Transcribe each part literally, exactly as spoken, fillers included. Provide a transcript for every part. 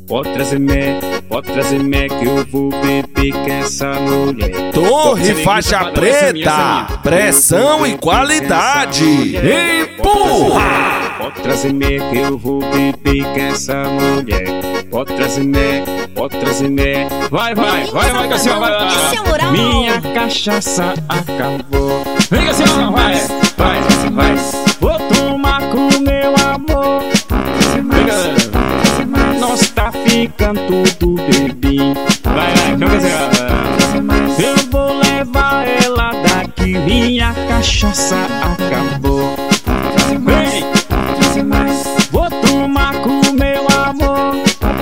Pode trazer mé, pode trazer mé que eu vou beber com essa mulher. Torre faixa preta, pressão e qualidade. Empurra! Pode trazer mé que eu vou beber com essa mulher. Pode trazer mé, pode trazer mé. Vai, vai, vai, vai, Cassião, vai lá. Minha cachaça acabou. Vem, Cassião, vai, vai, vai. Vou tomar com meu amor. Vem, galera. Nós tá ficando tudo bebinho. Vai, vai, chama Cassião. Eu vou levar ela daqui. Minha cachaça acabou. Vem, vou tomar com meu amor.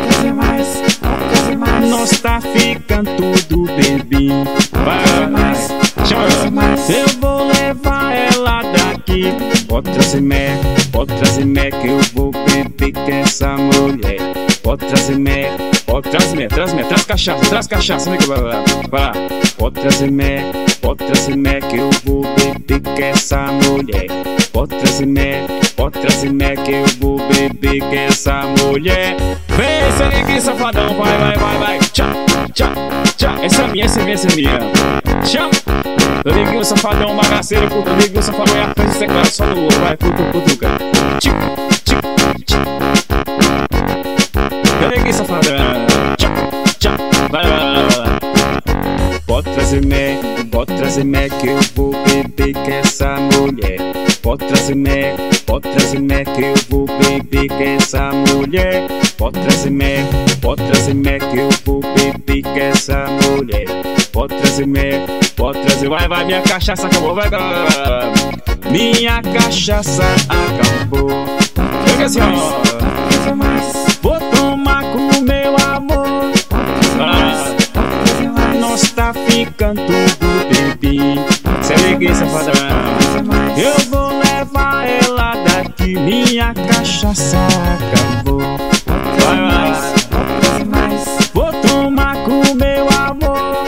Nós tá ficando tudo bebinho. Vai, vai, chama. Eu vou levar ela daqui. Pode trazer mé, pode trazer mé que eu vou beber com essa mulher. Pode trazer mé, pode trazer mé, traz mé, traz cachaça, traz cachaça, né? Vai lá, vai lá. Pode trazer mé, pode trazer mé que eu vou beber com essa mulher. Pode trazer mé, pode trazer mé que eu vou beber com essa mulher. Vem, Seneguinho safadão, vai, vai, vai, vai. Tchau, tchau, tchau. Essa é minha, essa é minha, essa é minha. Tchau. Seneguinho safadão, bagaceiro, puto. Seneguinho safadão é a frente, teclado, só no ouro, vai, puto, puto, cara. Tchau, tchau, tchau. Seneguinho safadão. Tchau, tchau. Vai, vai, vai, vai. Pode trazer mé, pode trazer mé que eu vou beber com essa mulher. Pode trazer mé, pode trazer mé que eu vou beber com essa mulher. Pode trazer mé, pode trazer mé que eu vou beber com essa mulher. Pode trazer mé, pode trazer, vai, vai, minha cachaça acabou, vai, vai, vai. Minha cachaça acabou. Fica assim, ó. Vou tomar com meu amor. Ah, nós tá ficando tudo bebinho. Seneguinho safadão. Eu vou levar ela daqui. Minha cachaça acabou. Vai, vai. Vou tomar com meu amor.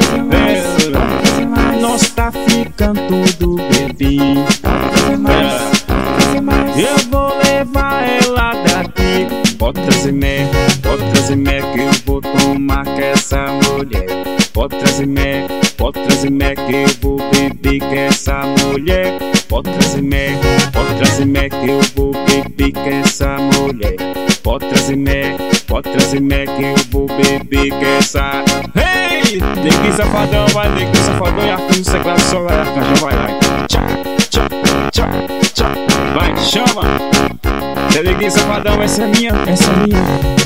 É, nós tá ficando tudo bebinho. É, eu vou levar ela daqui. Pode trazer mé, pode trazer mé que eu vou tomar com essa mulher. Pode trazer mé, pode trazer mé que eu vou beber com essa mulher. Pode trazer mé, pode trazer mé que eu vou beber com essa mulher. Pode trazer mé, pode trazer mé que eu vou beber com essa. Hey! Neguinho safadão, vai, neguinho safadão e arcanjo secreto só vai, arcanjo, vai, vai. Tchau, tchau, tchau, tchau. Vai, chama. Neguinho safadão, essa é minha, essa é minha.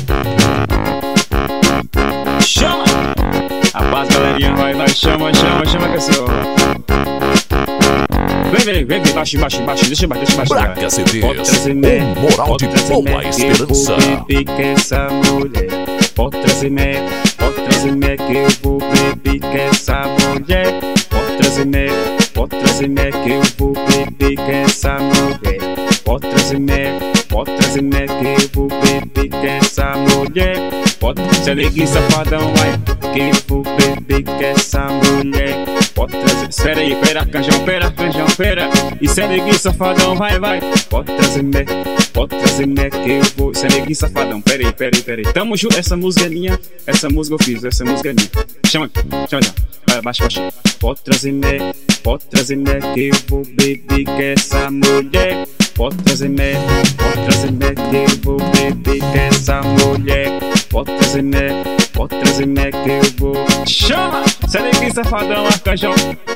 Chama. Rapaz, galerinha, vai, vai, chama, chama, chama, Cassião. Vem, vem, vem, vem, baixo, baixo, baixo, deixa baixo, deixa baixo. Braga C Ds, um moral de boa esperança. Beber com essa mulher. Pode trazer mé, pode trazer mé que eu vou beber com essa mulher. Pode trazer mé, pode trazer mé que eu vou beber com essa mulher. Pode trazer mé, pode trazer mé que eu vou beber com essa mulher. Pode trazer neguinho safadão, vai, que eu vou beber com essa mulher. Pode trazer, espera aí, pera, canjão, pera, canjão, pera. Isso é neguinho safadão, vai, vai. Pode trazer mé, pode trazer mé que eu vou. Isso é neguinho safadão, pera aí, pera aí, pera aí. Tamo junto, essa música é minha, essa música eu fiz, essa música é minha. Chama aqui, chama já, vai, baixa, baixa. Pode trazer mé, pode trazer mé que eu vou beber com essa mulher. Pode trazer mé, pode trazer mé que eu vou beber com essa mulher. Pode trazer mé, pode trazer mé que eu vou. Chama! Seneguinho safadão, arcanjão.